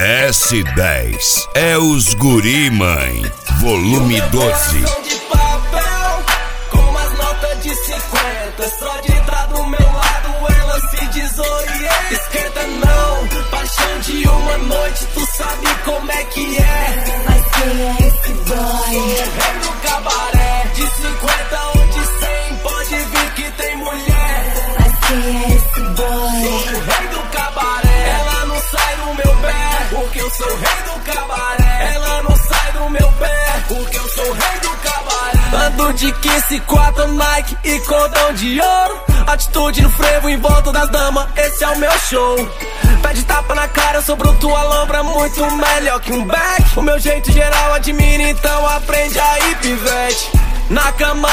S10 é os guri, mãe. Volume 12. De papel, com as notas de 50. Só de estar do meu lado ela se desorienta. Esquenta não, paixão de uma noite. Tu sabe como é que é. Mas quem é esse boy? Rei do cabaré, de 50 ou de 100. Pode vir que tem mulher. Mas quem é esse boy? Sou o rei do cabaré. Ela não sai do meu pé, porque eu sou o rei do cabaré. Ela não sai do meu pé, porque eu sou o rei do cabaré. Ando de 15, 4 Nike e cordão de ouro. Atitude no frevo em volta das damas, esse é o meu show. Pede tapa na cara, eu sou bruto, alombra muito melhor que um back. O meu jeito geral admira, então aprende aí, pivete. Na cama,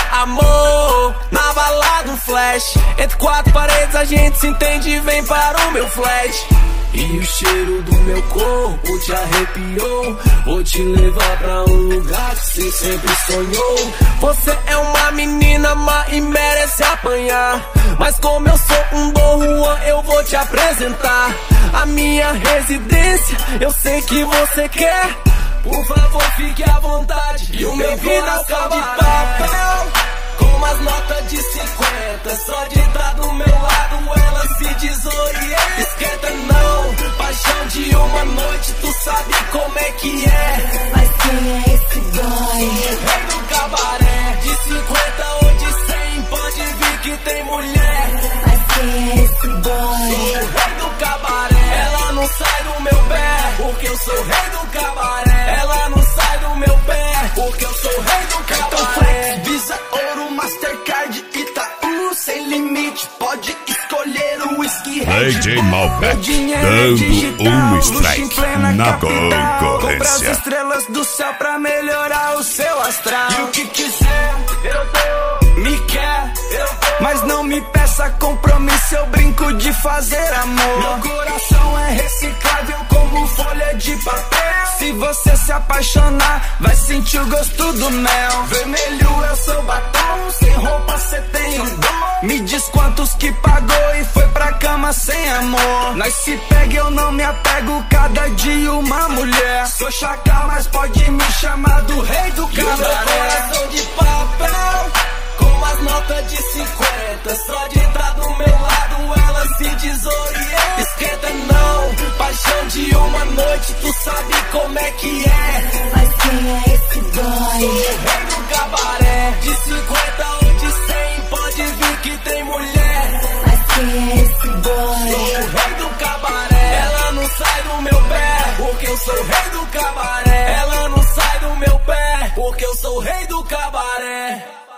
amor, na balada, um flash. Entre quatro paredes a gente se entende e vem para o meu flat. E o cheiro do meu corpo te arrepiou. Vou te levar pra um lugar que você sempre sonhou. Você é uma menina má e merece apanhar. Mas como eu sou um Dom Juan, eu vou te apresentar a minha residência. Eu sei que você quer, por favor fique à vontade. E o meu coração de papel, com as notas de 50. Só de estar do meu lado ela se desorienta. Esquenta não, paixão de uma noite. Tu sabe como é que é. Mas quem é esse boy? Rei do cabaré, de 50 ou de 100. Pode vir que tem mulher. Mas quem é esse Sou o boy? rei do cabaré. Ela não sai do meu pé, porque eu sou o rei do cabaré. Ela não sai do meu pé, porque eu sou o rei do cabaré. Visa Ouro, Mastercard, Itaú, sem limite, pode escolher o whisky. DJ Malbec dando um strike na Compra as concorrência. estrelas do céu pra melhorar o seu astral. E o que quiser, eu dou. Me quer, eu dou. Mas não me peça compromisso, eu brinco de fazer amor. Meu coração é reciclável como folha de papel. Se você se apaixonar, vai sentir o gosto do mel. Vermelho eu sou batom, sem roupa cê tem um dom. Me diz quantos que pagou e foi pra cama sem amor. Nós se pega, eu não me apego, cada dia uma mulher. Sou chacal, mas pode me chamar do rei do E o meu cabaré. coração de papel, com as notas de 50. Só de estar do meu lado ela se desorienta. Esquenta não, paixão de uma noite. Tu sabe como é que é. Mas quem é esse Sou boy? o rei do cabaré, de 50 ou de 100. Pode vir que tem mulher. Mas quem é esse Sou boy? o rei do cabaré. Ela não sai do meu pé, porque eu sou o rei do cabaré. Ela não sai do meu pé, porque eu sou o rei do cabaré.